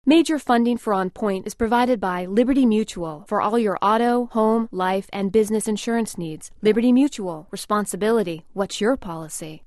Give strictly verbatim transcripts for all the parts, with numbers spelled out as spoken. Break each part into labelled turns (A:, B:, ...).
A: Major funding for On Point is provided by Liberty Mutual for all your auto, home, life, and business insurance needs. Liberty Mutual. Responsibility. What's your policy?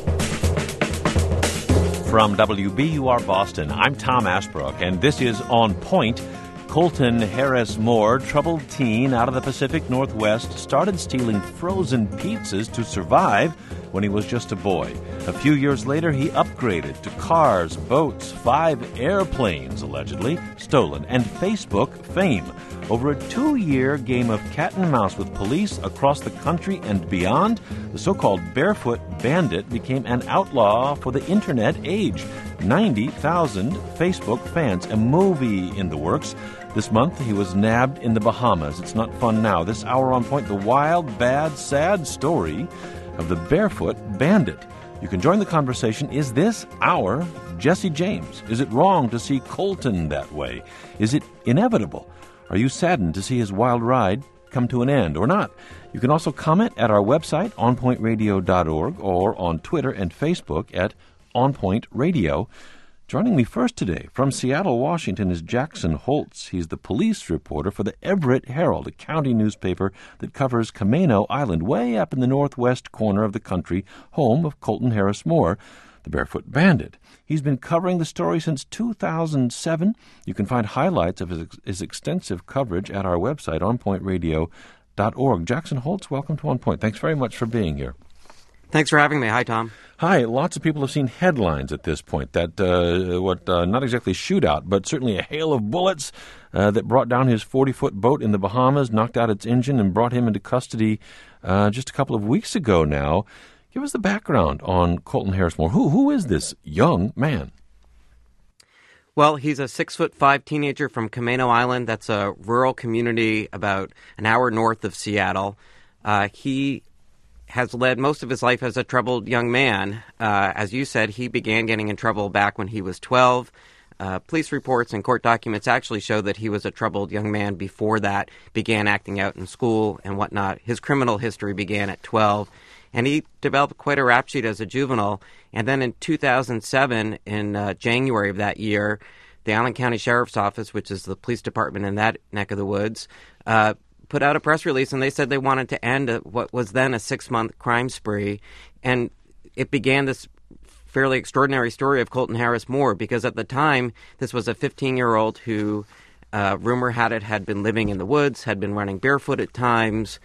B: From W B U R Boston, I'm Tom Ashbrook, and this is On Point. Colton Harris Moore, troubled teen out of the Pacific Northwest, started stealing frozen pizzas to survive when he was just a boy. A few years later, he upgraded to cars, boats, five airplanes, allegedly stolen, and Facebook fame. Over a two-year game of cat and mouse with police across the country and beyond, the so-called Barefoot Bandit became an outlaw for the Internet age. ninety thousand Facebook fans, a movie in the works. This month, he was nabbed in the Bahamas. It's not fun now. This hour on Point, the wild, bad, sad story of the Barefoot Bandit. You can join the conversation. Is this our Jesse James? Is it wrong to see Colton that way? Is it inevitable? Are you saddened to see his wild ride come to an end or not? You can also comment at our website, on point radio dot org, or on Twitter and Facebook at On Point Radio. Joining me first today from Seattle, Washington, is Jackson Holtz. He's the police reporter for the Everett Herald, a county newspaper that covers Camano Island, way up in the northwest corner of the country, home of Colton Harris Moore, the Barefoot Bandit. He's been covering the story since two thousand seven. You can find highlights of his, his extensive coverage at our website, on point radio dot org. Jackson Holtz, welcome to On Point. Thanks very much for being here.
C: Thanks for having me. Hi, Tom.
B: Hi. Lots of people have seen headlines at this point that, uh, what, uh, not exactly shootout, but certainly a hail of bullets uh, that brought down his forty-foot boat in the Bahamas, knocked out its engine, and brought him into custody uh, just a couple of weeks ago now. Give us the background on Colton Harris Moore. Who, who is this young man?
C: Well, he's a six-foot-five teenager from Camano Island. That's a rural community about an hour north of Seattle. Uh, he has led most of his life as a troubled young man. Uh, as you said, he began getting in trouble back when he was twelve. Uh, police reports and court documents actually show that he was a troubled young man before that, began acting out in school and whatnot. His criminal history began at twelve, and he developed quite a rap sheet as a juvenile. And then in two thousand seven, in uh, January of that year, the Allen County Sheriff's Office, which is the police department in that neck of the woods, uh, put out a press release, and they said they wanted to end a, what was then a six-month crime spree. And it began this fairly extraordinary story of Colton Harris Moore, because at the time, this was a fifteen-year-old who, uh, rumor had it, had been living in the woods, had been running barefoot at times,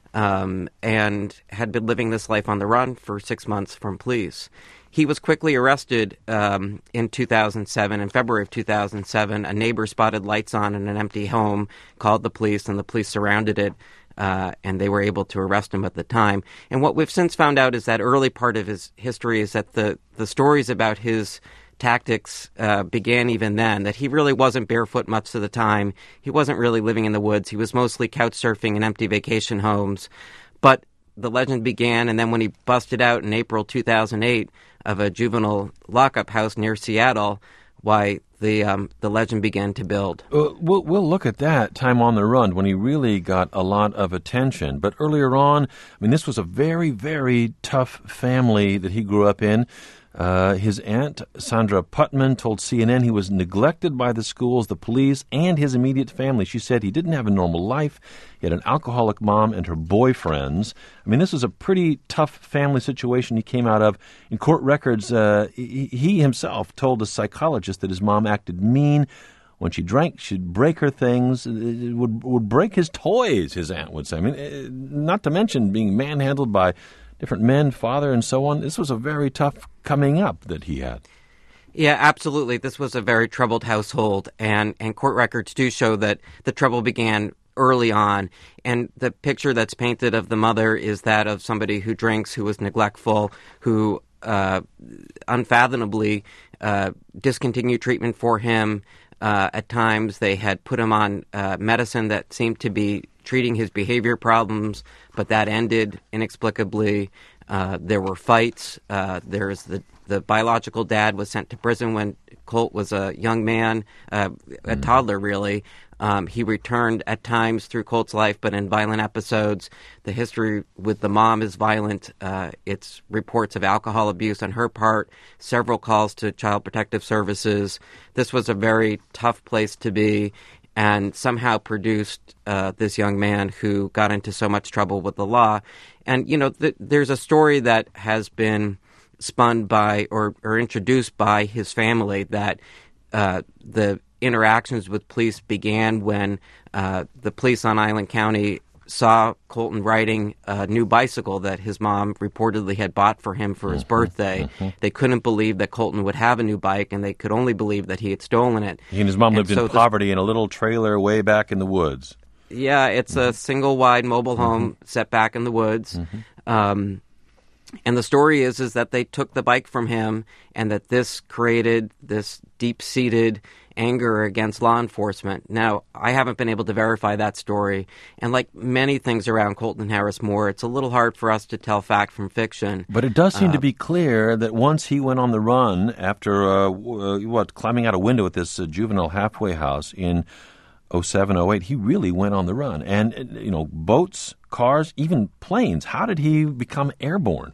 C: um, and had been living this life on the run for six months from police. He was quickly arrested um, in two thousand seven. In February of two thousand seven, a neighbor spotted lights on in an empty home, called the police, and the police surrounded it, uh, and they were able to arrest him at the time. And what we've since found out is that early part of his history is that the, the stories about his tactics uh, began even then, that he really wasn't barefoot much of the time. He wasn't really living in the woods. He was mostly couch surfing in empty vacation homes. But the legend began, and then when he busted out in April two thousand eight of a juvenile lockup house near Seattle, why the um, the legend began to build.
B: Uh, we'll, we'll look at that time on the run when he really got a lot of attention. But earlier on, I mean, this was a very, very tough family that he grew up in. Uh, his aunt, Sandra Putman, told C N N he was neglected by the schools, the police, and his immediate family. She said he didn't have a normal life. He had an alcoholic mom and her boyfriends. I mean, this was a pretty tough family situation he came out of. In court records, uh, he, he himself told a psychologist that his mom acted mean. When she drank, she'd break her things. It would, would break his toys, his aunt would say. I mean, not to mention being manhandled by different men, father, and so on. This was a very tough coming up that he had.
C: Yeah, absolutely. This was a very troubled household, and, and court records do show that the trouble began early on. And the picture that's painted of the mother is that of somebody who drinks, who was neglectful, who uh, unfathomably uh, discontinued treatment for him. Uh, at times, they had put him on uh, medicine that seemed to be treating his behavior problems, but that ended inexplicably. Uh, there were fights. Uh, there's the the biological dad was sent to prison when Colt was a young man, uh, a mm. toddler, really. Um, he returned at times through Colt's life, but in violent episodes. The history with the mom is violent. Uh, it's reports of alcohol abuse on her part, several calls to Child Protective Services. This was a very tough place to be, and somehow produced uh, this young man who got into so much trouble with the law. And, you know, th- there's a story that has been spun by or, or introduced by his family that uh, the interactions with police began when uh, the police on Island County saw Colton riding a new bicycle that his mom reportedly had bought for him for his mm-hmm, birthday. Mm-hmm. They couldn't believe that Colton would have a new bike, and they could only believe that he had stolen it.
B: He and his mom and lived so in poverty the, in a little trailer way back in the woods.
C: Yeah, it's mm-hmm. a single-wide mobile home mm-hmm. set back in the woods. Mm-hmm. Um, and the story is is that they took the bike from him, and that this created this deep-seated anger against law enforcement. Now, I haven't been able to verify that story, and like many things around Colton Harris Moore, it's a little hard for us to tell fact from fiction.
B: But it does seem
C: uh,
B: to be clear that once he went on the run after, uh, what, climbing out a window at this uh, juvenile halfway house in oh seven, oh eight, he really went on the run. And, you know, boats, cars, even planes. How did he become airborne?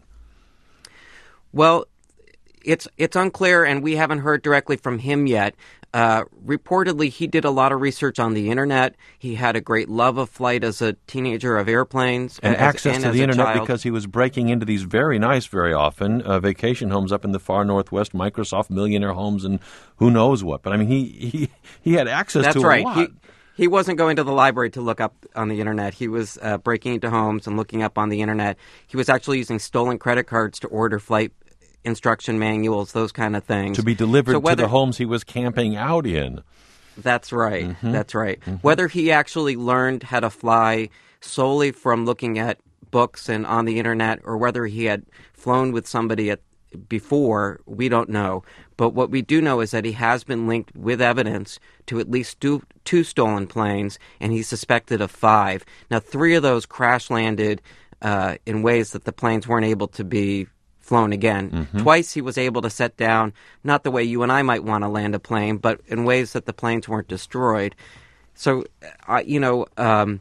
C: Well, it's it's unclear, and we haven't heard directly from him yet. Uh, reportedly, he did a lot of research on the Internet. He had a great love of flight as a teenager, of airplanes.
B: And
C: as,
B: access
C: and
B: to
C: as
B: the Internet
C: child.
B: Because he was breaking into these very nice, very often, uh, vacation homes up in the far northwest, Microsoft millionaire homes, and who knows what. But, I mean, he he, he had access
C: That's
B: to
C: right.
B: a lot.
C: He, he wasn't going to the library to look up on the Internet. He was uh, breaking into homes and looking up on the Internet. He was actually using stolen credit cards to order flight instruction manuals, those kind of things.
B: To be delivered
C: so whether,
B: to the homes he was camping out in.
C: That's right.
B: Mm-hmm.
C: That's right.
B: Mm-hmm.
C: Whether he actually learned how to fly solely from looking at books and on the Internet, or whether he had flown with somebody at, before, we don't know. But what we do know is that he has been linked with evidence to at least two, two stolen planes, and he's suspected of five. Now, three of those crash-landed uh, in ways that the planes weren't able to be flown again. Mm-hmm. Twice he was able to set down, not the way you and I might want to land a plane, but in ways that the planes weren't destroyed. So, uh, you know, um,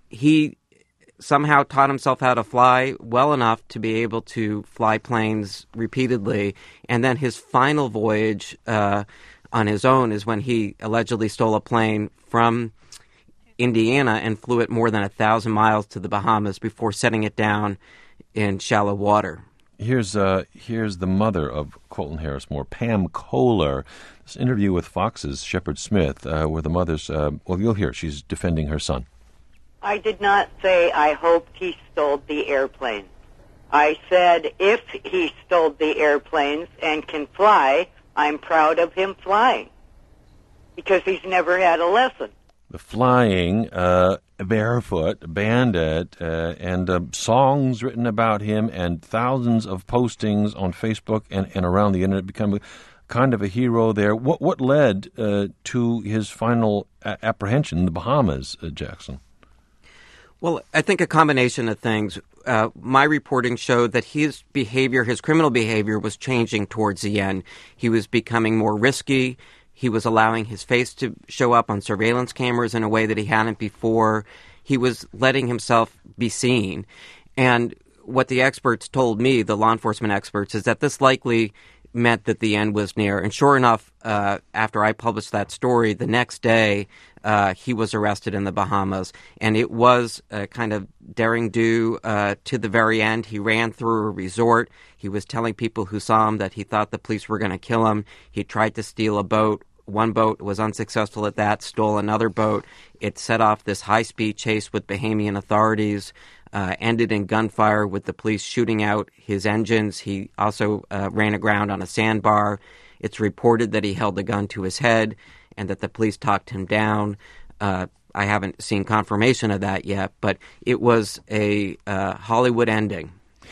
C: he somehow taught himself how to fly well enough to be able to fly planes repeatedly. And then his final voyage uh, on his own is when he allegedly stole a plane from Indiana and flew it more than a thousand miles to the Bahamas before setting it down in shallow water.
B: Here's uh, here's the mother of Colton Harris Moore, Pam Kohler. This interview with Fox's Shepard Smith, uh, where the mother's, uh, well, you'll hear, she's defending her son.
D: I did not say I hoped he stole the airplanes. I said if he stole the airplanes and can fly, I'm proud of him flying, because he's never had a lesson.
B: The flying, uh, barefoot, bandit, uh, and uh, songs written about him, and thousands of postings on Facebook and, and around the Internet, become a, kind of a hero there. What what led uh, to his final a- apprehension in the Bahamas, uh, Jackson?
C: Well, I think a combination of things. Uh, my reporting showed that his behavior, his criminal behavior, was changing towards the end. He was becoming more risky. He was allowing his face to show up on surveillance cameras in a way that he hadn't before. He was letting himself be seen. And what the experts told me, the law enforcement experts, is that this likely meant that the end was near. And sure enough, uh, after I published that story, the next day uh, he was arrested in the Bahamas. And it was a kind of daring do uh, to the very end. He ran through a resort. He was telling people who saw him that he thought the police were going to kill him. He tried to steal a boat. One boat was unsuccessful at that, stole another boat. It set off this high-speed chase with Bahamian authorities, uh, ended in gunfire with the police shooting out his engines. He also uh, ran aground on a sandbar. It's reported that he held a gun to his head and that the police talked him down. Uh, I haven't seen confirmation of that yet, but it was a uh, Hollywood ending.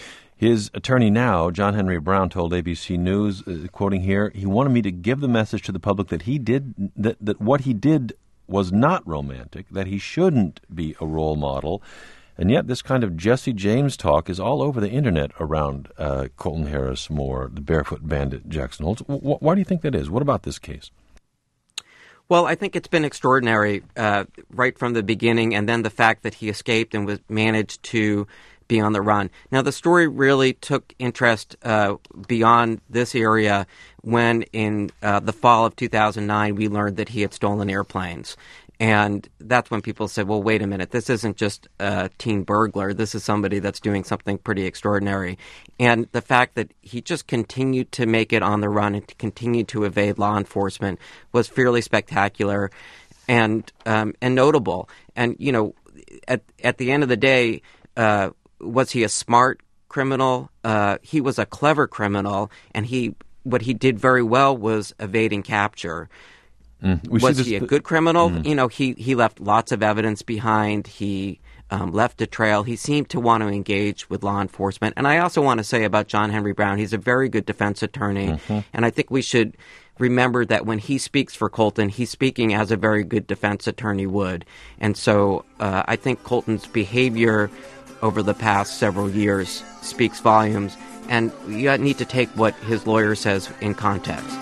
B: His attorney now, John Henry Brown, told A B C News, uh, quoting here, he wanted me to give the message to the public that he did, that, that what he did was not romantic, that he shouldn't be a role model, And yet this kind of Jesse James talk is all over the internet around uh, Colton Harris Moore, the barefoot bandit, Jackson Holtz. W- why do you think that is? What about this case?
C: Well, I think it's been extraordinary uh, right from the beginning, and then the fact that he escaped and was managed to be on the run. Now, the story really took interest uh, beyond this area when in uh, the fall of two thousand nine we learned that he had stolen airplanes. And that's when people said, well, wait a minute, this isn't just a teen burglar. This is somebody that's doing something pretty extraordinary. And the fact that he just continued to make it on the run and to continue to evade law enforcement was fairly spectacular and um, and notable. And, you know, at, at the end of the day, uh, was he a smart criminal? Uh, he was a clever criminal, and he what he did very well was evading capture. Mm. Was he a good criminal? Mm. You know, he, he left lots of evidence behind. He um, left a trail. He seemed to want to engage with law enforcement. And I also want to say about John Henry Brown, he's a very good defense attorney. Mm-hmm. And I think we should remember that when he speaks for Colton, he's speaking as a very good defense attorney would. And so uh, I think Colton's behavior over the past several years speaks volumes. And you need to take what his lawyer says in context.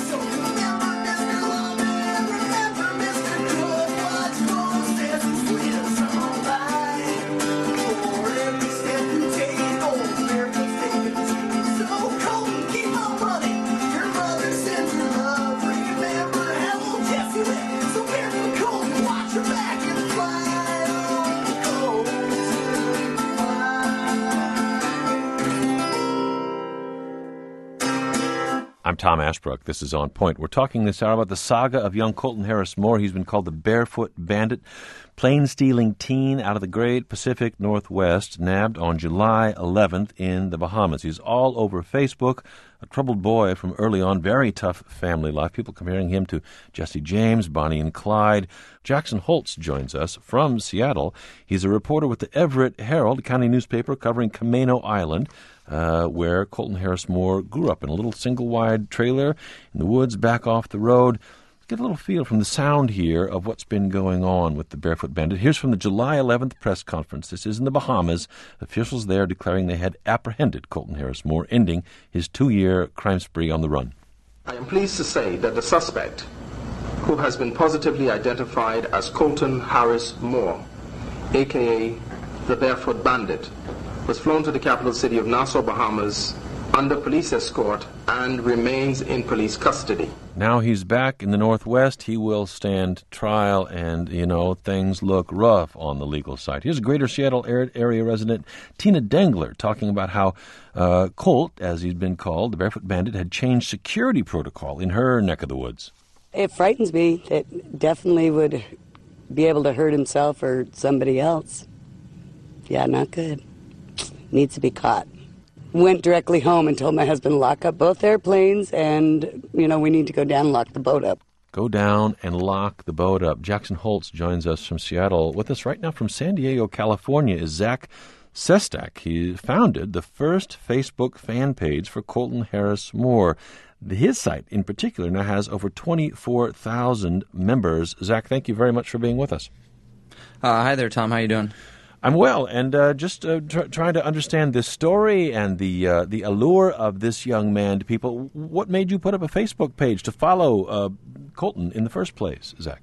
B: I'm Tom Ashbrook. This is On Point. We're talking this hour about the saga of young Colton Harris Moore. He's been called the barefoot bandit, plane-stealing teen out of the great Pacific Northwest, nabbed on July eleventh in the Bahamas. He's all over Facebook, a troubled boy from early on, very tough family life. People comparing him to Jesse James, Bonnie and Clyde. Jackson Holtz joins us from Seattle. He's a reporter with the Everett Herald, a county newspaper covering Camano Island, Uh, where Colton Harris Moore grew up in a little single-wide trailer in the woods back off the road. Get a little feel from the sound here of what's been going on with the Barefoot Bandit. Here's from the July eleventh press conference. This is in the Bahamas. Officials there declaring they had apprehended Colton Harris Moore, ending his two-year crime spree on the run.
E: I am pleased to say that the suspect, who has been positively identified as Colton Harris Moore, a k a the Barefoot Bandit, was flown to the capital city of Nassau, Bahamas, under police escort and remains in police custody.
B: Now he's back in the Northwest. He will stand trial, and, you know, things look rough on the legal side. Here's Greater Seattle area resident Tina Dengler talking about how uh, Colt, as he's been called, the Barefoot Bandit, had changed security protocol in her neck of the woods.
F: It frightens me. It definitely would be able to hurt himself or somebody else. Yeah, not good. Needs to be caught. Went directly home and told my husband to lock up both airplanes, and, you know, we need to go down and lock the boat up.
B: Go down and lock the boat up. Jackson Holtz joins us from Seattle. With us right now from San Diego, California, is Zach Sestak. He founded the first Facebook fan page for Colton Harris Moore. His site, in particular, now has over twenty-four thousand members. Zach, thank you very much for being with us.
G: Uh, hi there, Tom. How you doing?
B: I'm well, and uh, just uh, tr- trying to understand this story and the uh, the allure of this young man to people. What made you put up a Facebook page to follow uh, Colton in the first place, Zach?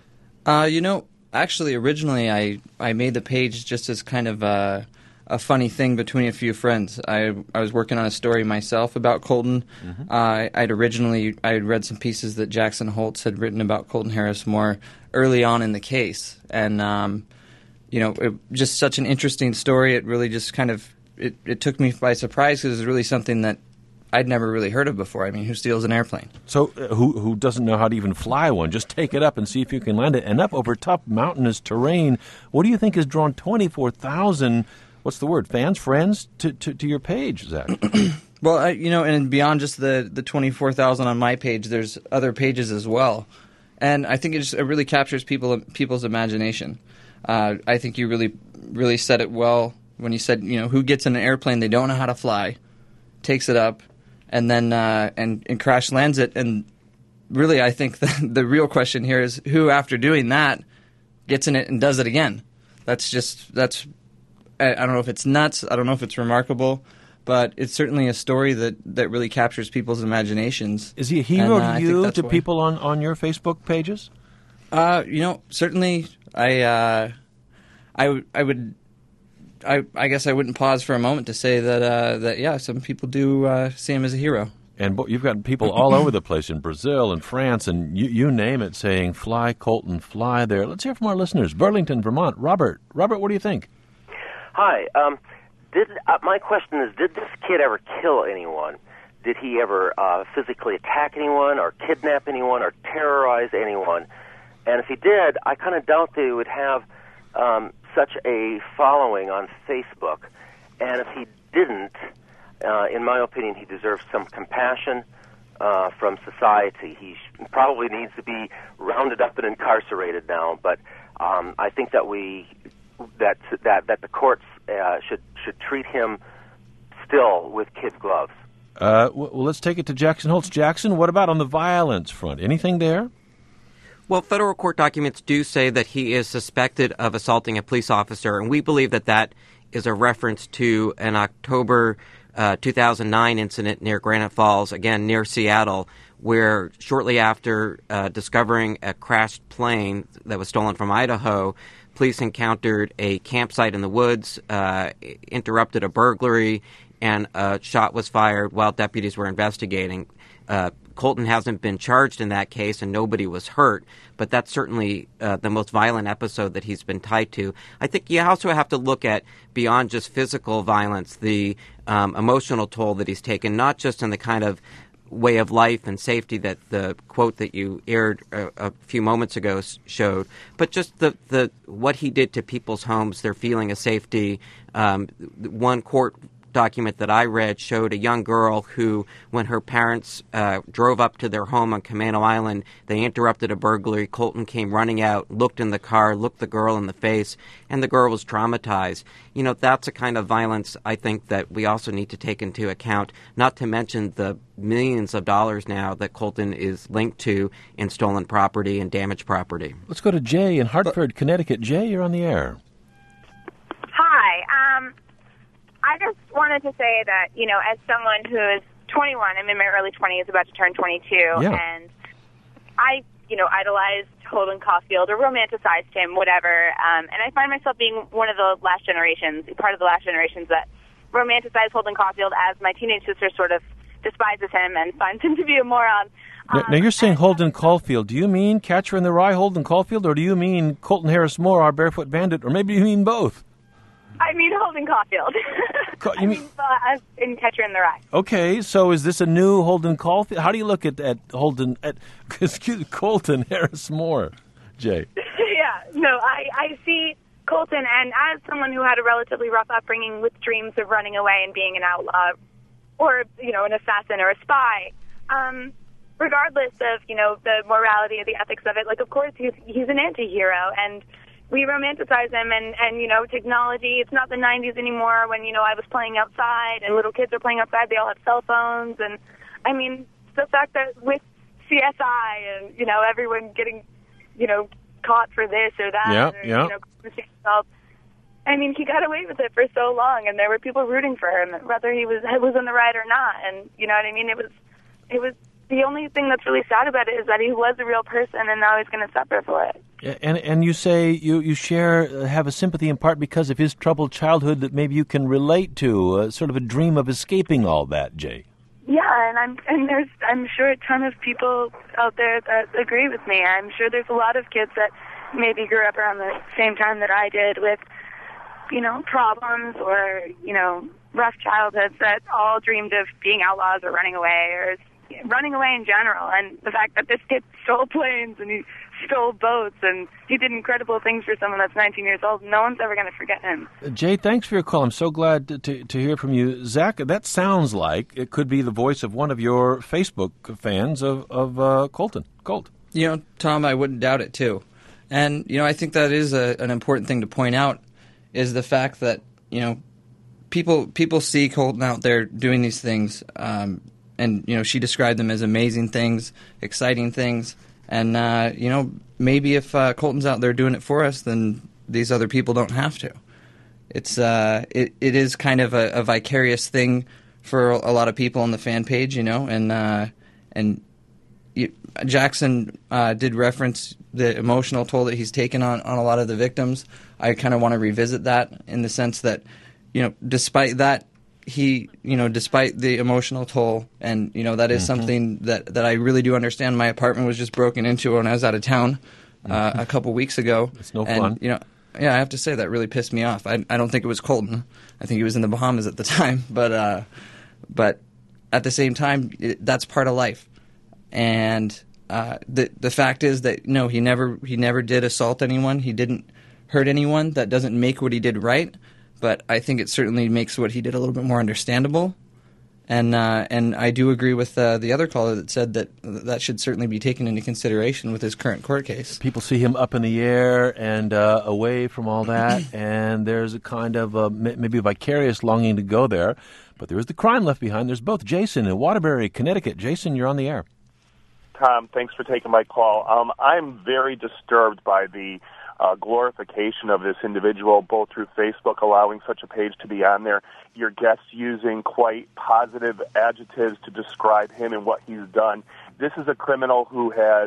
G: Uh, you know, actually, originally I, I made the page just as kind of a, a funny thing between a few friends. I I was working on a story myself about Colton. Mm-hmm. Uh, I'd originally I had read some pieces that Jackson Holtz had written about Colton Harris Moore early on in the case, and um, you know, it, just such an interesting story. It really just kind of, it, it took me by surprise because it was really something that I'd never really heard of before. I mean, who steals an airplane?
B: So uh, who who doesn't know how to even fly one? Just take it up and see if you can land it. And up over tough mountainous terrain, what do you think has drawn twenty-four thousand, what's the word, fans, friends, to, to, to your page, Zach?
G: Well, I, you know, and beyond just the, the twenty-four thousand on my page, there's other pages as well. And I think it just it really captures people people's imagination. Uh, I think you really, really said it well when you said, you know, who gets in an airplane they don't know how to fly, takes it up, and then uh, and, and crash lands it. And really, I think the, the real question here is who, after doing that, gets in it and does it again. That's just that's I, I don't know if it's nuts. I don't know if it's remarkable. But it's certainly a story that, that really captures people's imaginations.
B: Is he a hero
G: and, uh,
B: to you, to
G: why.
B: people on, on your Facebook pages?
G: Uh, you know, certainly I, uh, I, w- I would, I, I guess I wouldn't pause for a moment to say that, uh, that yeah, some people do uh, see him as a hero.
B: And you've got people all over the place in Brazil and France and you, you name it saying, fly, Colton, fly there. Let's hear from our listeners. Burlington, Vermont. Robert. Robert, what do you think?
H: Hi. Um, did uh, my question is, did this kid ever kill anyone? Did he ever uh, physically attack anyone or kidnap anyone or terrorize anyone? And if he did, I kind of doubt they would have um, such a following on Facebook. And if he didn't, uh, in my opinion, he deserves some compassion uh, from society. He sh- probably needs to be rounded up and incarcerated now. But um, I think that we that that that the courts uh, should should treat him still with kid gloves.
B: Uh, well, let's take it to Jackson Holtz. Jackson, what about on the violence front? Anything there?
C: Well, federal court documents do say that he is suspected of assaulting a police officer, and we believe that that is a reference to an October uh, two thousand nine incident near Granite Falls, again near Seattle, where shortly after uh, discovering a crashed plane that was stolen from Idaho, police encountered a campsite in the woods, uh, interrupted a burglary, and a shot was fired while deputies were investigating. Uh, Colton hasn't been charged in that case, and nobody was hurt, but that's certainly uh, the most violent episode that he's been tied to. I think you also have to look at, beyond just physical violence, the um, emotional toll that he's taken, not just in the kind of way of life and safety that the quote that you aired a, a few moments ago showed, but just the, the what he did to people's homes, their feeling of safety. Um, one court document that I read showed a young girl who, when her parents uh, drove up to their home on Camano Island, they interrupted a burglary. Colton came running out, looked in the car, looked the girl in the face, and the girl was traumatized. You know, that's a kind of violence I think that we also need to take into account, not to mention the millions of dollars now that Colton is linked to in stolen property and damaged property.
B: Let's go to Jay in Hartford, Connecticut. Jay, you're on the air.
I: Hi. Um, I just wanted to say that, you know, as someone who is twenty-one, I'm in my early twenties, about to turn twenty-two,
B: yeah.
I: and I, you know, idolized Holden Caulfield or romanticized him, whatever, um, and I find myself being one of the last generations, part of the last generations that romanticize Holden Caulfield as my teenage sister sort of despises him and finds him to be a moron.
B: Now,
I: Um,
B: now you're saying
I: and-
B: Holden Caulfield. Do you mean Catcher in the Rye, Holden Caulfield, or do you mean Colton Harris Moore, our barefoot bandit, or maybe you mean both?
I: I mean Holden Caulfield.
B: Ca- you
I: I
B: mean-
I: mean, uh, in Catcher in the Rye.
B: Okay, so is this a new Holden Caulfield? How do you look at, at Holden, at, excuse me, Colton Harris Moore, Jay?
I: Yeah, no, I, I see Colton, and as someone who had a relatively rough upbringing with dreams of running away and being an outlaw, or, you know, an assassin or a spy, um, regardless of, you know, the morality or the ethics of it, like, of course, he's, he's an anti-hero, and we romanticize him, and, and, you know, technology, it's not the nineties anymore when, you know, I was playing outside, and little kids are playing outside, they all have cell phones, and, I mean, the fact that with C S I and, you know, everyone getting, you know, caught for this or that,
B: Yeah,
I: or,
B: yeah.
I: you know, himself, I mean, he got away with it for so long, and there were people rooting for him, whether he was was in the right or not. And you know what I mean? It was, it was the only thing that's really sad about it is that he was a real person, and now he's going to suffer for it.
B: Yeah, And and you say you, you share, uh, have a sympathy in part because of his troubled childhood that maybe you can relate to, uh, sort of a dream of escaping all that, Jay.
I: Yeah, and I'm and there's I'm sure a ton of people out there that agree with me. I'm sure there's a lot of kids that maybe grew up around the same time that I did with, you know, problems or, you know, rough childhoods that all dreamed of being outlaws or running away or running away in general. And the fact that this kid stole planes and he stole boats and he did incredible things for someone that's nineteen years old, no one's ever going to forget him.
B: Uh, Jay, thanks for your call. I'm so glad to, to, to hear from you. Zach, that sounds like it could be the voice of one of your Facebook fans of, of uh, Colton. Colt.
G: You know, Tom, I wouldn't doubt it, too. And, you know, I think that is a, an important thing to point out is the fact that, you know, people people see Colton out there doing these things, um, and, you know, she described them as amazing things, exciting things, and, uh, you know, maybe if uh, Colton's out there doing it for us, then these other people don't have to. it's uh, it it is kind of a, a vicarious thing for a lot of people on the fan page, you know, and uh, and you, Jackson uh, did reference the emotional toll that he's taken on, on a lot of the victims. I kind of want to revisit that in the sense that, you know, despite that, he, you know, despite the emotional toll, and, you know, that is mm-hmm. something that, that I really do understand. My apartment was just broken into when I was out of town uh, mm-hmm. a couple weeks ago.
B: It's no
G: and,
B: fun.
G: You know, yeah, I have to say that really pissed me off. I, I don't think it was Colton. I think he was in the Bahamas at the time. But, uh, but at the same time, it, that's part of life. And uh, the the fact is that no, he never he never did assault anyone. He didn't hurt anyone. That doesn't make what he did right, but I think it certainly makes what he did a little bit more understandable. And uh, and I do agree with uh, the other caller that said that that should certainly be taken into consideration with his current court case.
B: People see him up in the air and uh, away from all that, and there's a kind of a, maybe a vicarious longing to go there. But there is the crime left behind. There's both Jason in Waterbury, Connecticut. Jason, you're on the air.
J: Tom, thanks for taking my call. Um, I'm very disturbed by the uh, glorification of this individual, both through Facebook allowing such a page to be on there, your guests using quite positive adjectives to describe him and what he's done. This is a criminal who has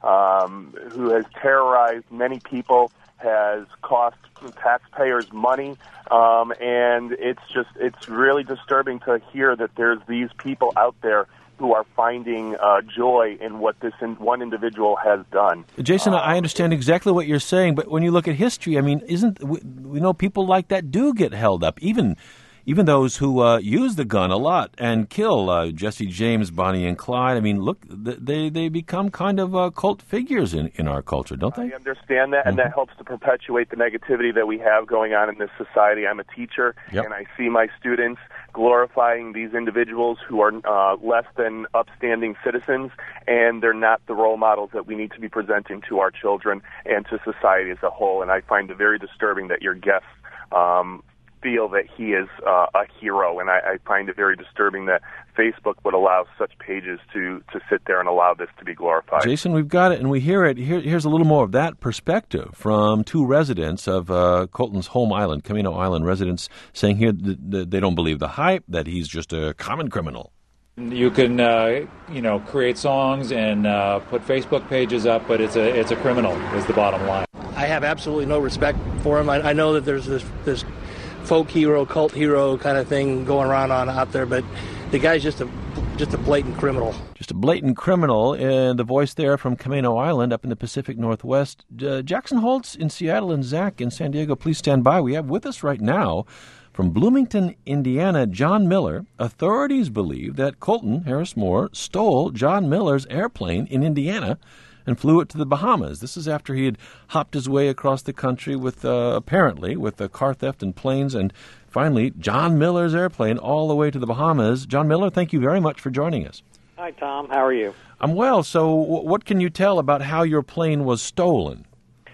J: um, who has terrorized many people, has cost taxpayers money, um, and it's just it's really disturbing to hear that there's these people out there who are finding uh, joy in what this in one individual has done.
B: Jason, I understand exactly what you're saying, but when you look at history, I mean, isn't we, we know people like that do get held up, even even those who uh, use the gun a lot and kill uh, Jesse James, Bonnie and Clyde. I mean, look, they they become kind of uh, cult figures in, in our culture, don't they?
J: I understand that, mm-hmm. and that helps to perpetuate the negativity that we have going on in this society. I'm a teacher,
B: yep.
J: and I see my students glorifying these individuals who are uh, less than upstanding citizens, and they're not the role models that we need to be presenting to our children and to society as a whole. And I find it very disturbing that your guests um, feel that he is uh, a hero, and I, I find it very disturbing that Facebook would allow such pages to, to sit there and allow this to be glorified.
B: Jason, we've got it, and we hear it. Here, here's a little more of that perspective from two residents of uh, Colton's home island, Camino Island residents, saying here that, that they don't believe the hype, that he's just a common criminal.
K: You can, uh, you know, create songs and uh, put Facebook pages up, but it's a it's a criminal is the bottom line.
L: I have absolutely no respect for him. I, I know that there's this this folk hero, cult hero kind of thing going around on out there, but the guy's just a just a blatant criminal.
B: Just a blatant criminal. And the voice there from Camino Island up in the Pacific Northwest. Uh, Jackson Holtz in Seattle and Zach in San Diego, please stand by. We have with us right now from Bloomington, Indiana, John Miller. Authorities believe that Colton Harris Moore stole John Miller's airplane in Indiana and flew it to the Bahamas. This is after he had hopped his way across the country with, uh, apparently, with uh, car theft and planes, and finally, John Miller's airplane all the way to the Bahamas. John Miller, thank you very much for joining us.
M: Hi, Tom. How are you?
B: I'm well. So w- what can you tell about how your plane was stolen?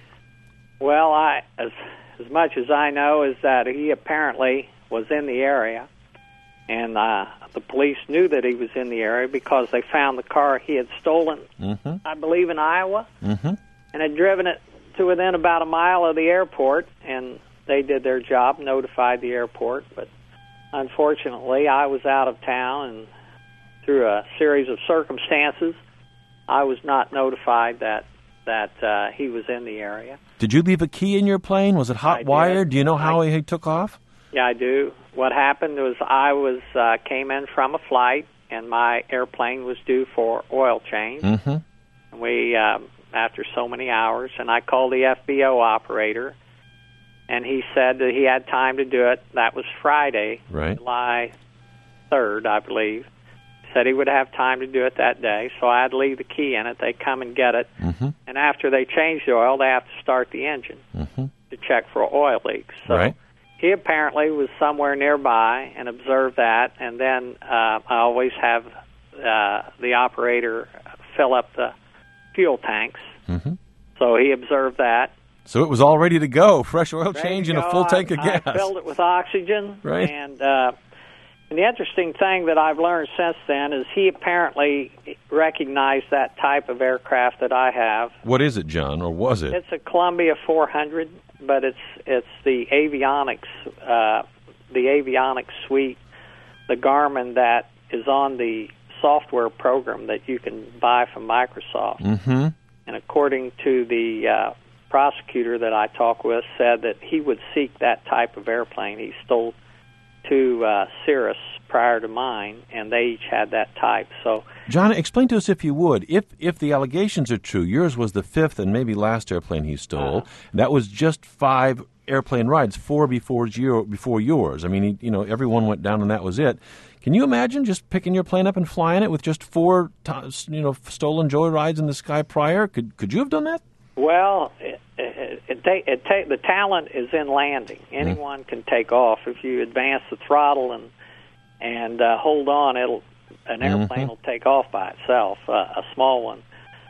M: Well, I as as much as I know is that he apparently was in the area, and uh, the police knew that he was in the area because they found the car he had stolen, mm-hmm. I believe, in Iowa,
B: mm-hmm.
M: and had driven it to within about a mile of the airport, and they did their job, notified the airport. But unfortunately, I was out of town, and through a series of circumstances, I was not notified that that uh, he was in the area.
B: Did you leave a key in your plane? Was it hot wired? Do you know how I, he took off?
M: Yeah, I do. What happened was I was uh, came in from a flight, and my airplane was due for oil change.
B: Mm-hmm.
M: And we, uh, after so many hours, and I called the F B O operator, and he said that he had time to do it. That was Friday,
B: right.
M: July third, I believe. Said he would have time to do it that day, so I'd leave the key in it. They come and get it,
B: mm-hmm.
M: and after they change the oil, they have to start the engine
B: mm-hmm.
M: to check for oil leaks. So
B: right.
M: he apparently was somewhere nearby and observed that, and then uh, I always have uh, the operator fill up the fuel tanks.
B: Mm-hmm.
M: So he observed that.
B: So it was all ready to go, fresh oil
M: ready
B: change
M: and
B: a full tank of
M: I,
B: gas.
M: I filled it with oxygen,
B: right.
M: and... Uh, And the interesting thing that I've learned since then is he apparently recognized that type of aircraft that I have.
B: What is it, John, or was it?
M: It's a Columbia four hundred. but it's it's the avionics, uh, the avionics suite, the Garmin that is on the software program that you can buy from Microsoft.
B: Mm-hmm.
M: And according to the uh, prosecutor that I talked with, said that he would seek that type of airplane. He stole two uh, Cirrus prior to mine, and they each had that type. So,
B: John, explain to us, if you would, if if the allegations are true, yours was the fifth and maybe last airplane he stole. Uh, that was just five airplane rides, four before your, before yours. I mean, he, you know, everyone went down and that was it. Can you imagine just picking your plane up and flying it with just four, you know, stolen joyrides in the sky prior? Could could you have done that?
M: Well, it, it, it, ta- it ta- the talent is in landing. Anyone mm. can take off if you advance the throttle and and uh, hold on. It'll an airplane mm-hmm. will take off by itself, uh, a small one.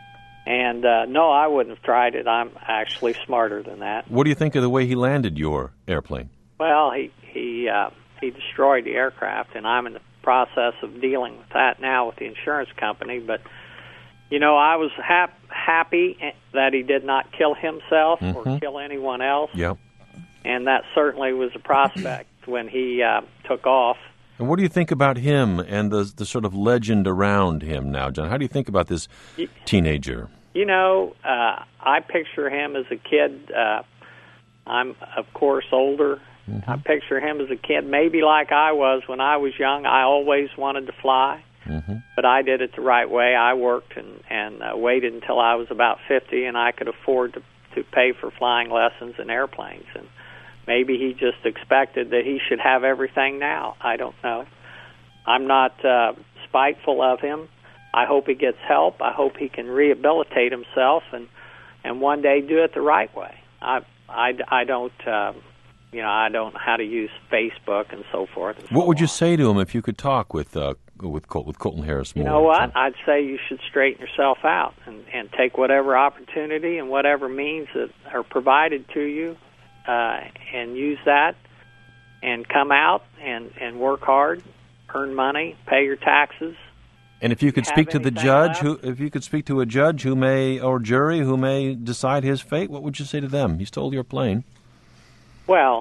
M: And uh, no, I wouldn't have tried it. I'm actually smarter than that.
B: What do you think of the way he landed your airplane?
M: Well, he he uh, he destroyed the aircraft, and I'm in the process of dealing with that now with the insurance company. But you know, I was hap- happy that he did not kill himself mm-hmm. or kill anyone else.
B: Yep.
M: And that certainly was a prospect when he uh, took off.
B: And what do you think about him and the the sort of legend around him now, John? How do you think about this teenager?
M: You know, uh, I picture him as a kid. Uh, I'm, of course, older. Mm-hmm. I picture him as a kid, maybe like I was when I was young. I always wanted to fly. Mm-hmm. But I did it the right way. I worked and, and uh, waited until I was about fifty, and I could afford to, to pay for flying lessons in airplanes. And maybe he just expected that he should have everything now. I don't know. I'm not uh, spiteful of him. I hope he gets help. I hope he can rehabilitate himself and, and one day do it the right way. I, I, I don't... Uh, You know, I don't know how to use Facebook and so forth. And so
B: what would you
M: on.
B: say to him if you could talk with uh, with Col- with Colton Harris Moore?
M: You know what? I'd say you should straighten yourself out and, and take whatever opportunity and whatever means that are provided to you uh, and use that and come out and, and work hard, earn money, pay your taxes.
B: And if you could speak to the judge, who, if you could speak to a judge who may, or jury who may decide his fate, what would you say to them? He stole your plane.
M: Well,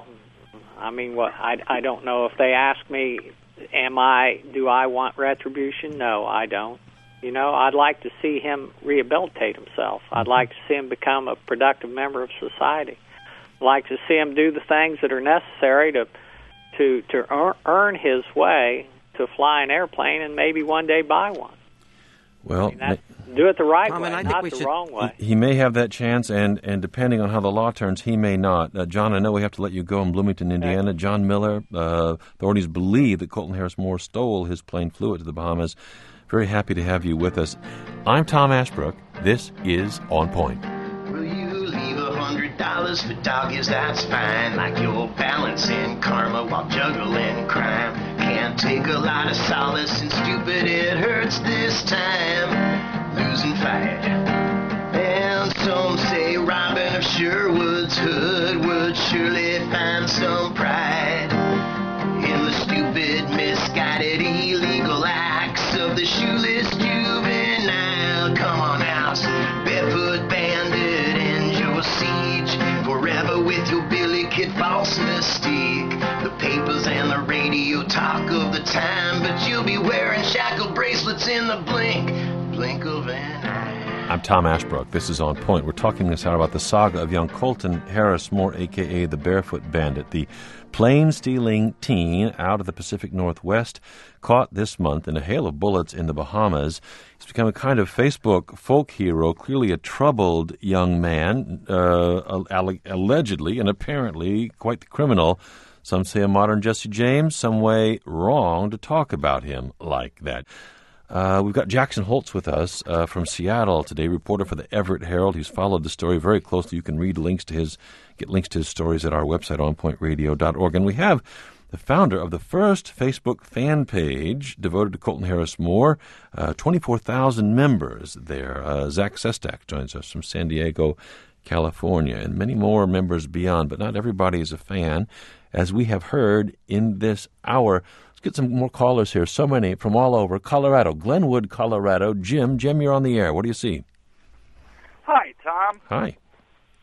M: I mean, what I, I don't know if they ask me, am I, do I want retribution? No, I don't. You know, I'd like to see him rehabilitate himself. I'd like to see him become a productive member of society. I'd like to see him do the things that are necessary to to to earn his way to fly an airplane and maybe one day buy one.
B: Well,
M: I mean, do it the right
C: Tom,
M: way,
C: I
M: not
C: think we
M: the
C: should,
M: wrong way.
B: He may have that chance, and, and depending on how the law turns, he may not. Uh, John, I know we have to let you go in Bloomington, Indiana. Okay. John Miller, uh, authorities believe that Colton Harris Moore stole his plane, flew it to the Bahamas. Very happy to have you with us. I'm Tom Ashbrook. This is On Point.
N: Will you leave a hundred dollars for doggies? That's fine. Like you're balancing karma while juggling crime. Can't take a lot of solace in stupid. It hurts this time. Losing fight. And some say Robin of Sherwood's hood would surely find some pride in the stupid, misguided, illegal acts of the shoeless juvenile. Come on out, barefoot bandit, end your siege forever with your Billy Kid false mystique. The papers and the radio talk of the time, but you'll be wearing shackle bracelets in the blink. Blink of an eye.
B: I'm Tom Ashbrook. This is On Point. We're talking this hour about the saga of young Colton Harris Moore, a k a the Barefoot Bandit, the plane-stealing teen out of the Pacific Northwest, caught this month in a hail of bullets in the Bahamas. He's become a kind of Facebook folk hero, clearly a troubled young man, uh, alle- allegedly and apparently quite the criminal. Some say a modern Jesse James, some way wrong to talk about him like that. Uh, we've got Jackson Holtz with us uh, from Seattle today, reporter for the Everett Herald. He's followed the story very closely. You can read links to his, get links to his stories at our website, on point radio dot org. And we have the founder of the first Facebook fan page devoted to Colton Harris Moore, uh, twenty-four thousand members there. Uh, Zach Sestak joins us from San Diego, California, and many more members beyond. But not everybody is a fan, as we have heard in this hour. Let's get some more callers here. So many from all over. Colorado, Glenwood, Colorado. Jim, Jim, you're on the air. What do you see?
O: Hi, Tom.
B: Hi.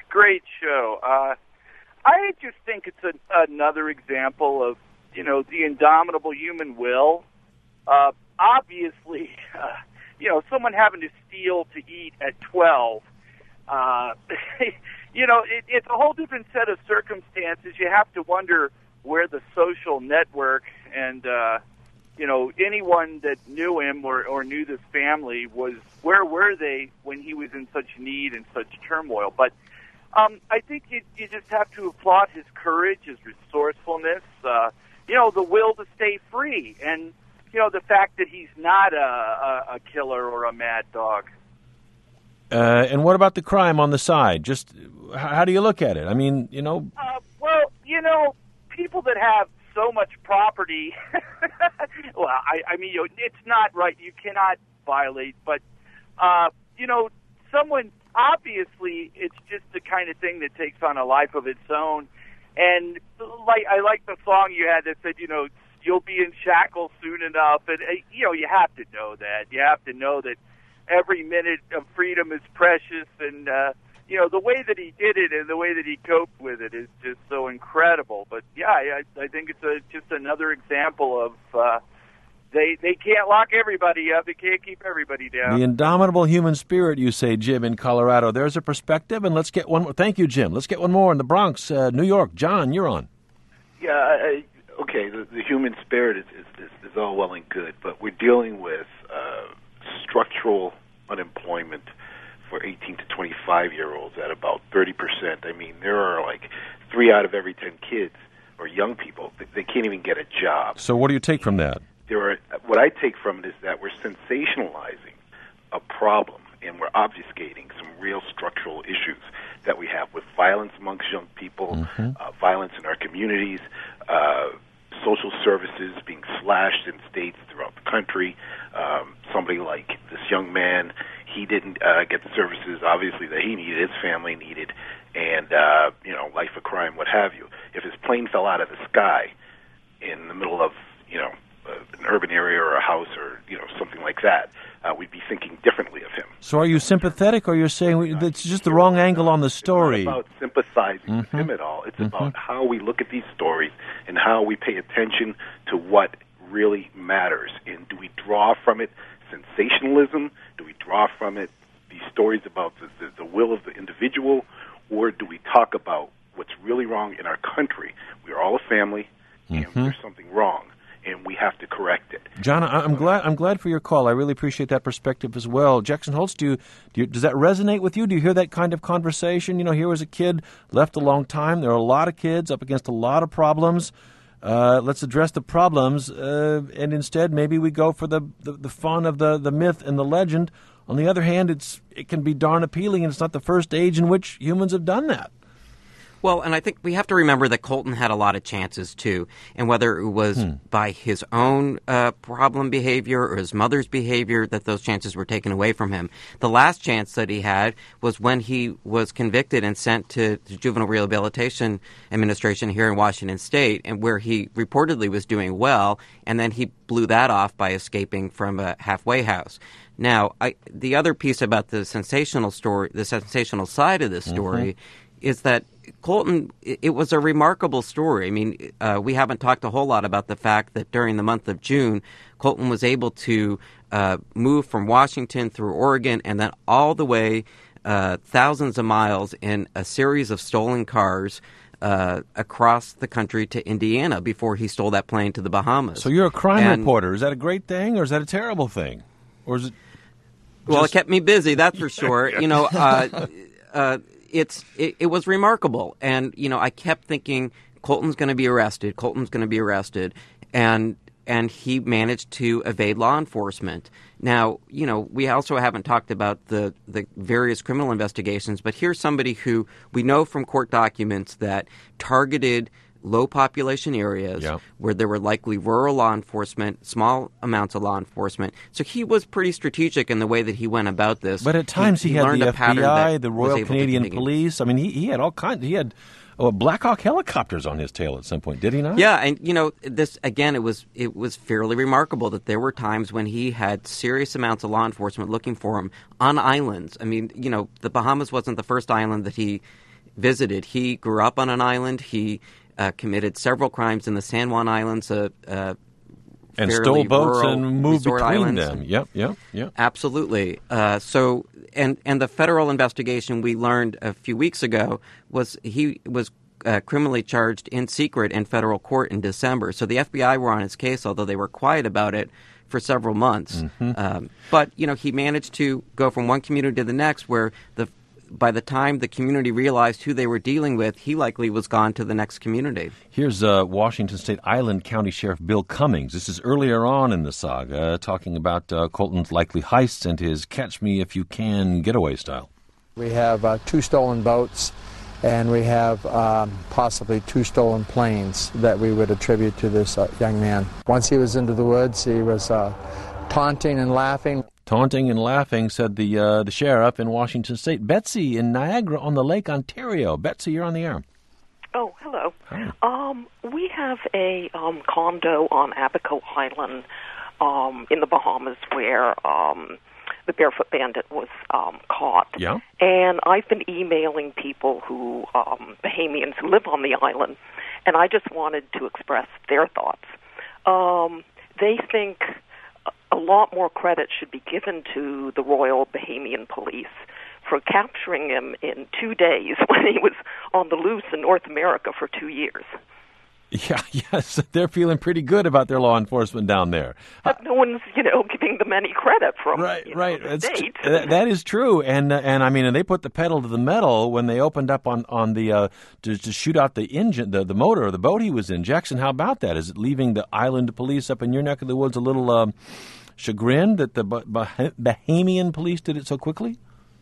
O: great show. Uh, I just think it's a, another example of, you know, the indomitable human will. Uh, obviously, uh, you know, someone having to steal to eat at twelve, uh, you know, it, it's a whole different set of circumstances. You have to wonder where the social network and, uh, you know, anyone that knew him or, or knew this family was, where were they when he was in such need and such turmoil? But um, I think you, you just have to applaud his courage, his resourcefulness, uh, you know, the will to stay free, and, you know, the fact that he's not a, a, a killer or a mad dog.
B: Uh, and what about the crime on the side? Just how do you look at it? I mean, you know.
O: Uh, well, you know, people that have so much property, well, I, I mean, you know, it's not right. You cannot violate, but, uh, you know, someone, obviously, it's just the kind of thing that takes on a life of its own. And like I like the song you had that said, you know, you'll be in shackles soon enough. And, uh, you know, you have to know that. You have to know that every minute of freedom is precious. And, uh, you know, the way that he did it and the way that he coped with it is just so incredible. But, yeah, I, I think it's a, just another example of uh, they, they can't lock everybody up. They can't keep everybody down.
B: The indomitable human spirit, you say, Jim, in Colorado. There's a perspective, and let's get one more. Thank you, Jim. Let's get one more in the Bronx, uh, New York. John, you're on.
P: Yeah, I, okay, the, the human spirit is, is, is, is all well and good, but we're dealing with uh, structural unemployment for eighteen to twenty-five-year-olds at about thirty percent. I mean, there are like three out of every ten kids or young people, they, they can't even get a job.
B: So what do you take from that?
P: There are, what I take from it is that we're sensationalizing a problem and we're obfuscating some real structural issues that we have with violence amongst young people, mm-hmm. uh, violence in our communities, uh, social services being slashed in states throughout the country. Um, somebody like this young man, he didn't uh, get the services, obviously, that he needed, his family needed, and, uh, you know, life of crime, what have you. If his plane fell out of the sky in the middle of, you know, uh, an urban area or a house or, you know, something like that, uh, we'd be thinking differently of him.
B: So are you sympathetic, or you're saying we, it's just the wrong angle on the story?
P: It's not about sympathizing mm-hmm. with him at all. It's mm-hmm. about how we look at these stories and how we pay attention to what really matters. And do we draw from it sensationalism? Do we draw from it these stories about the, the, the will of the individual? Or do we talk about what's really wrong in our country? We are all a family, and mm-hmm. there's something wrong, and we have to correct it.
B: John, I'm glad I'm glad for your call. I really appreciate that perspective as well. Jackson Holtz, do you, do you, does that resonate with you? Do you hear that kind of conversation? You know, here was a kid left a long time. There are a lot of kids up against a lot of problems. Uh, let's address the problems, uh, and instead maybe we go for the, the, the fun of the, the myth and the legend. On the other hand, it's it can be darn appealing, and it's not the first age in which humans have done that.
C: Well, and I think we have to remember that Colton had a lot of chances, too. And whether it was hmm. by his own uh, problem behavior or his mother's behavior that those chances were taken away from him. The last chance that he had was when he was convicted and sent to the Juvenile Rehabilitation Administration here in Washington State, and where he reportedly was doing well, and then he blew that off by escaping from a halfway house. Now, I, the other piece about the sensational story, the sensational side of this story, mm-hmm. is that Colton, it was a remarkable story. I mean, uh, we haven't talked a whole lot about the fact that during the month of June, Colton was able to uh, move from Washington through Oregon and then all the way uh, thousands of miles in a series of stolen cars uh, across the country to Indiana before he stole that plane to the Bahamas.
B: So you're a crime
C: and,
B: reporter. Is that a great thing or is that a terrible thing? Or is it?
C: Well, just... it kept me busy, that's for sure. You know, uh, uh, it's it, it was remarkable, and you know, I kept thinking Colton's going to be arrested. Colton's going to be arrested, and and he managed to evade law enforcement. Now, you know, we also haven't talked about the the various criminal investigations, but here's somebody who we know from court documents that targeted low population areas yeah. where there were likely rural law enforcement, small amounts of law enforcement. So he was pretty strategic in the way that he went about this.
B: But at times he, he, he had the F B I, the Royal Canadian Police. I mean, he, he had all kinds. He had oh, Black Hawk helicopters on his tail at some point, did he not?
C: Yeah, and you know, this again, it was it was fairly remarkable that there were times when he had serious amounts of law enforcement looking for him on islands. I mean, you know, the Bahamas wasn't the first island that he visited. He grew up on an island. He uh, committed several crimes in the San Juan Islands, uh, uh,
B: and stole boats and moved between
C: islands.
B: them. Yep, yep, yep.
C: Absolutely. Uh, so, and and the federal investigation we learned a few weeks ago was he was uh, criminally charged in secret in federal court in December. So the F B I were on his case, although they were quiet about it for several months.
B: Mm-hmm.
C: Um, but you know, he managed to go from one community to the next, where the by the time the community realized who they were dealing with, he likely was gone to the next community.
B: Here's uh, Washington State Island County Sheriff Bill Cummings. This is earlier on in the saga, talking about uh, Colton's likely heists and his catch-me-if-you-can getaway style.
Q: We have uh, two stolen boats, and we have um, possibly two stolen planes that we would attribute to this uh, young man. Once he was into the woods, he was uh, taunting and laughing.
B: Taunting and laughing, said the uh, the sheriff in Washington State. Betsy in Niagara-on-the-Lake, Ontario. Betsy, you're on the air.
R: Oh, hello.
B: Hi.
R: Um, we have a um, condo on Abaco Island um, in the Bahamas where um, the Barefoot Bandit was um, caught.
B: Yeah.
R: And I've been emailing people who, um, Bahamians who live on the island, and I just wanted to express their thoughts. Um, they think a lot more credit should be given to the Royal Bahamian Police for capturing him in two days when he was on the loose in North America for two years.
B: Yeah, yes, they're feeling pretty good about their law enforcement down there.
R: But no one's, you know, giving them any credit from
B: right,
R: you know,
B: right.
R: the
B: It's
R: state.
B: tr- that, that is true, and uh, and I mean, and they put the pedal to the metal when they opened up on on the uh, to, to shoot out the engine, the the motor of the boat he was in. Jackson, how about that? Is it leaving the island police up in your neck of the woods a little um, chagrined that the bah- bah- Bahamian police did it so quickly?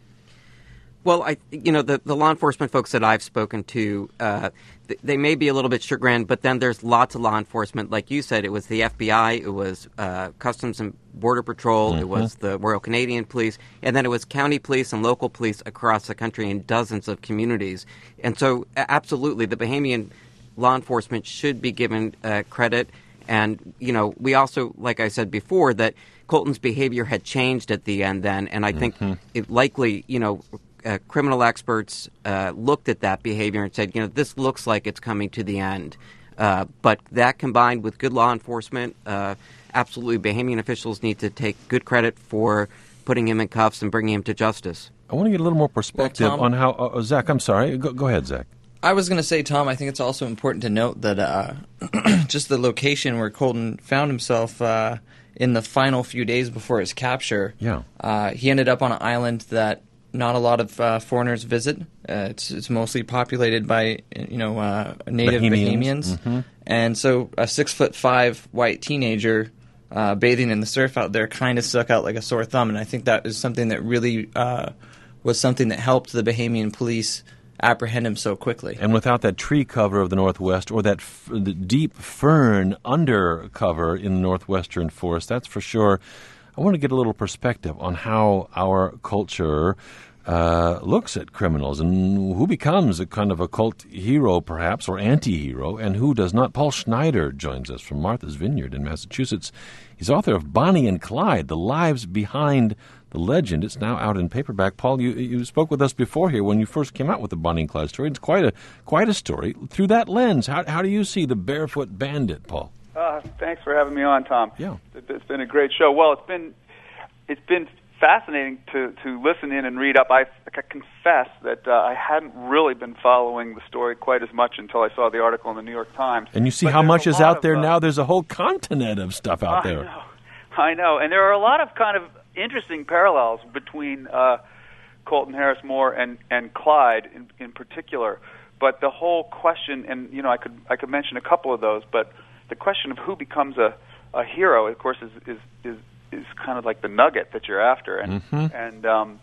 C: Well, I, you know, the, the law enforcement folks that I've spoken to, uh, th- they may be a little bit chagrined, but then there's lots of law enforcement. Like you said, it was the F B I, it was uh, Customs and Border Patrol,
B: Mm-hmm.
C: it was the Royal Canadian Police, and then it was county police and local police across the country in dozens of communities. And so, absolutely, the Bahamian law enforcement should be given uh, credit. And, you know, we also, like I said before, that Colton's behavior had changed at the end then, and I think
B: Mm-hmm.
C: it likely, you know, Uh, criminal experts uh, looked at that behavior and said, you know, this looks like it's coming to the end. Uh, but that combined with good law enforcement, uh, absolutely, Bahamian officials need to take good credit for putting him in cuffs and bringing him to justice.
B: I want to get a little more perspective
G: Well, Tom-
B: on how uh, Zach. I'm sorry. Go, go ahead, Zach.
G: I was going to say, Tom, I think it's also important to note that uh, just the location where Colton found himself uh, in the final few days before his capture.
B: Yeah.
G: Uh, he ended up on an island that not a lot of uh, foreigners visit. Uh, it's it's mostly populated by you know uh, native
B: Bahamians.
G: Bahamians,
B: Mhm.
G: and so a six foot five white teenager uh, bathing in the surf out there kind of stuck out like a sore thumb. And I think that is something that really uh, was something that helped the Bahamian police apprehend him so quickly.
B: And without that tree cover of the Northwest or that f- the deep fern undercover in the northwestern forest, that's for sure. I want to get a little perspective on how our culture uh, looks at criminals and who becomes a kind of a cult hero, perhaps, or anti-hero, and who does not. Paul Schneider joins us from Martha's Vineyard in Massachusetts. He's author of Bonnie and Clyde, The Lives Behind the Legend. It's now out in paperback. Paul, you you spoke with us before here when you first came out with the Bonnie and Clyde story. It's quite a quite a story. Through that lens, how how do you see the Barefoot Bandit, Paul?
S: Uh, thanks for having me on, Tom.
B: Yeah.
S: It's been a great show. Well, it's been it's been fascinating to, to listen in and read up. I, I confess that uh, I hadn't really been following the story quite as much until I saw the article in the New York Times.
B: And you see
S: But
B: how
S: there's
B: much
S: a
B: is
S: lot
B: out
S: of,
B: there
S: uh,
B: now. There's a whole continent of stuff out
S: I
B: there.
S: know. I know. And there are a lot of kind of interesting parallels between uh, Colton Harris Moore and, and Clyde in, in particular. But the whole question, and you know, I could I could mention a couple of those, but the question of who becomes a, a hero, of course, is, is is is kind of like the nugget that you're after, and
B: Mm-hmm.
S: and um,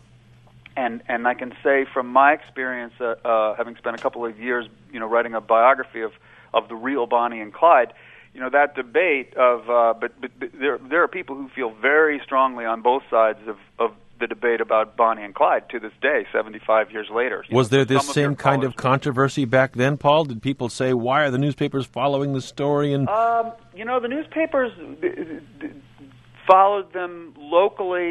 S: and and I can say from my experience, uh, uh, having spent a couple of years, you know, writing a biography of, of the real Bonnie and Clyde, you know, that debate of, uh, but, but, but there there are people who feel very strongly on both sides of, of the debate about Bonnie and Clyde to this day, seventy-five years later. You
B: Was
S: know,
B: there this
S: some of their
B: same kind of controversy back then, Paul? Did people say, why are the newspapers following the story? And
S: Um, you know, the newspapers d- d- followed them locally,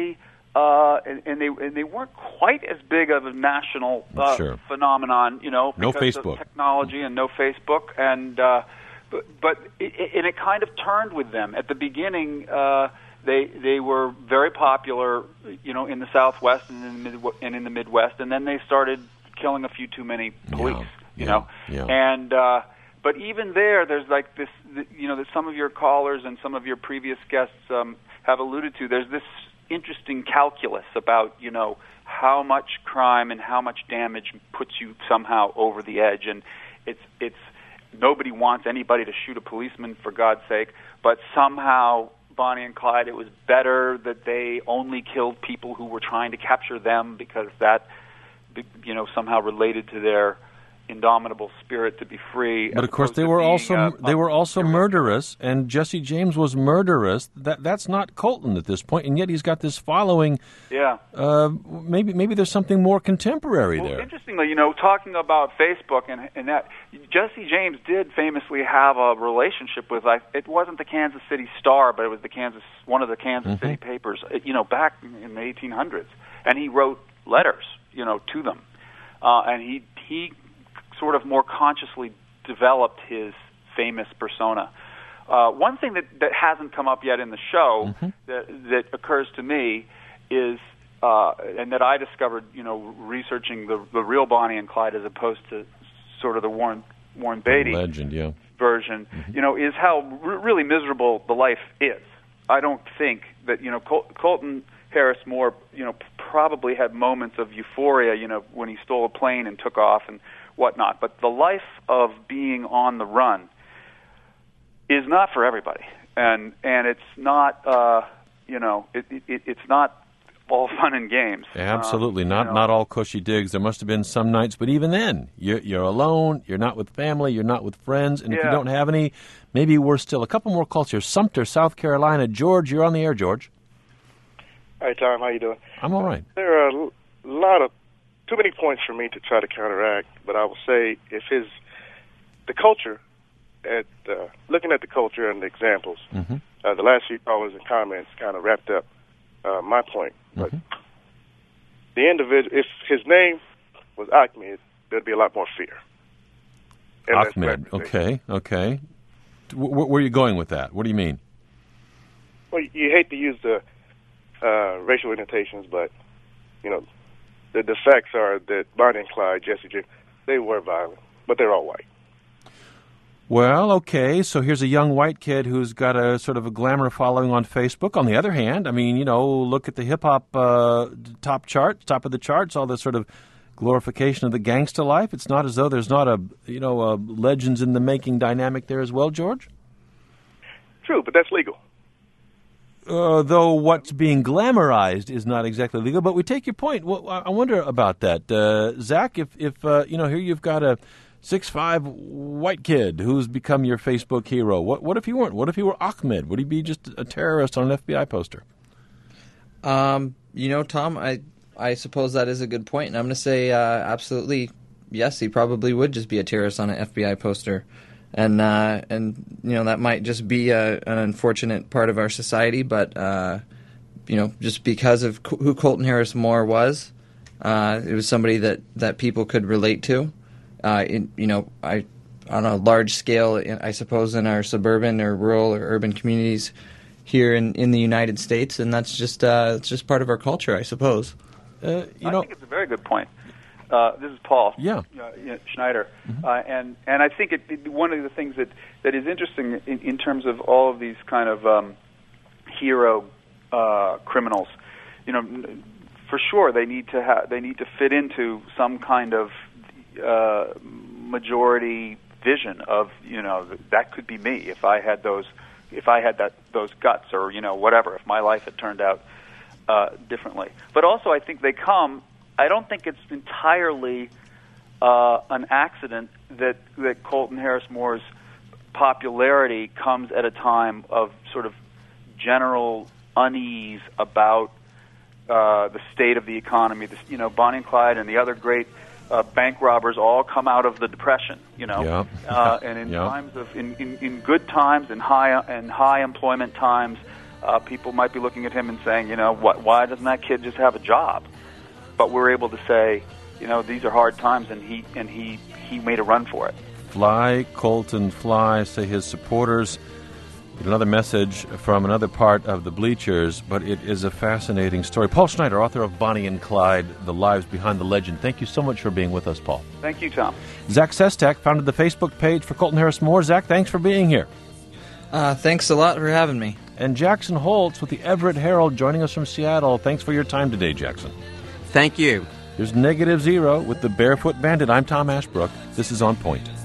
S: Uh, and, and they and they weren't quite as big of a national uh,
B: Sure.
S: phenomenon, you know,
B: No
S: because
B: Facebook.
S: of technology and no Facebook, and uh, but but it, it, and it kind of turned with them at the beginning. Uh, they they were very popular, you know, in the Southwest and in the Mid- and in the Midwest, and then they started killing a few too many police, you
B: yeah,
S: know,
B: yeah.
S: and. Uh, But even there, there's like this, you know, that some of your callers and some of your previous guests um, have alluded to. There's this interesting calculus about, you know, how much crime and how much damage puts you somehow over the edge. And it's it's nobody wants anybody to shoot a policeman, for God's sake, but somehow Bonnie and Clyde, it was better that they only killed people who were trying to capture them because that, you know, somehow related to their indomitable spirit to be free.
B: But
S: as
B: of course,
S: opposed
B: they
S: to
B: were
S: being,
B: also
S: uh,
B: they were also murderous, and Jesse James was murderous. That that's not Colton at this point, and yet he's got this following.
S: Yeah.
B: Uh, maybe maybe there's something more contemporary
S: Well,
B: there.
S: interestingly, you know, talking about Facebook and and that Jesse James did famously have a relationship with. I, it wasn't the Kansas City Star, but it was the Kansas one of the Kansas
B: Mm-hmm.
S: City papers. uh, You know, back in the eighteen hundreds, and he wrote letters, you know, to them, uh, and he he. sort of more consciously developed his famous persona. Uh, one thing that, that hasn't come up yet in the show
B: Mm-hmm.
S: that, that occurs to me is, uh, and that I discovered, you know, researching the, the real Bonnie and Clyde as opposed to sort of the Warren Warren Beatty
B: Legend, yeah.
S: version, you know, is how r- really miserable the life is. I don't think that, you know, Col- Colton Harris Moore, you know, probably had moments of euphoria, you know, when he stole a plane and took off and whatnot. But the life of being on the run is not for everybody, and and it's not, uh, you know, it, it, it's not all fun and games.
B: Absolutely,
S: Um,
B: not
S: you know.
B: not all cushy digs. There must have been some nights, but even then, you're, you're alone. You're not with family. You're not with friends. And if you
S: Yeah.
B: don't have any, maybe worse still. A couple more calls here. Sumter, South Carolina. George, you're on the air. George,
T: Hi, Tom. How you doing?
B: I'm all right.
T: There are a l- lot of too many points for me to try to counteract, but I will say if his the culture at uh, looking at the culture and the examples,
B: Mm-hmm.
T: uh, the last few callers and comments kind of wrapped up uh, my point. But the individual, if his name was Ahmed, there'd be a lot more fear. And less
B: Ahmed.
T: reputation.
B: Okay, okay. W- where are you going with that? What do you mean?
T: Well, you hate to use the uh, racial annotations, but you know, the, the facts are that Bonnie and Clyde, Jesse James, they were violent, but they're all white.
B: Well, okay, so here's a young white kid who's got a sort of a glamour following on Facebook. On the other hand, I mean, you know, look at the hip-hop uh, top charts, top of the charts, all this sort of glorification of the gangsta life. It's not as though there's not a, you know, a legends-in-the-making dynamic there as well, George?
T: True, but that's legal.
B: Uh, though what's being glamorized is not exactly legal, but we take your point. Well, I wonder about that. Uh, Zach, if, if uh, you know, here you've got a six five white kid who's become your Facebook hero. What what if he weren't? What if he were Ahmed? Would he be just a terrorist on an F B I poster?
G: Um, you know, Tom, I I suppose that is a good point, and I'm going to say uh, absolutely yes. He probably would just be a terrorist on an F B I poster, and uh, and you know that might just be a, an unfortunate part of our society, but uh, you know, just because of co- who Colton Harris Moore was, uh, it was somebody that, that people could relate to. Uh, in, you know, I on a large scale, I suppose, in our suburban or rural or urban communities here in, in the United States, and that's just uh, it's just part of our culture, I suppose.
B: Uh, you
S: I
B: know,
S: think it's a very good point. Uh, this is Paul.
B: Yeah.
S: Uh, yeah, Schneider, uh, and and I think it, it, one of the things that, that is interesting in, in terms of all of these kind of um, hero uh, criminals, you know, for sure they need to ha- they need to fit into some kind of uh, majority vision of, you know, that could be me if I had those if I had that those guts, or, you know, whatever, if my life had turned out uh, differently. But also, I think they come. I don't think it's entirely uh, an accident that that Colton Harris Moore's popularity comes at a time of sort of general unease about uh, the state of the economy. This, you know, Bonnie and Clyde and the other great uh, bank robbers all come out of the Depression. You know,
B: Yeah.
S: uh, and in
B: Yeah.
S: times of in, in, in good times and high and high employment times, uh, people might be looking at him and saying, you know, what, why doesn't that kid just have a job? But we're able to say, you know, these are hard times, and he and he, he made a run for it.
B: Fly, Colton, fly, say his supporters. Another message from another part of the bleachers, but it is a fascinating story. Paul Schneider, author of Bonnie and Clyde, The Lives Behind the Legend. Thank you so much for being with us, Paul.
S: Thank you, Tom.
B: Zach Sestak founded the Facebook page for Colton Harris Moore. Zach, thanks for being here.
G: Uh, thanks a lot for having me.
B: And Jackson Holtz with the Everett Herald joining us from Seattle. Thanks for your time today, Jackson.
C: Thank you.
B: Here's Negative Zero with the Barefoot Bandit. I'm Tom Ashbrook. This is On Point.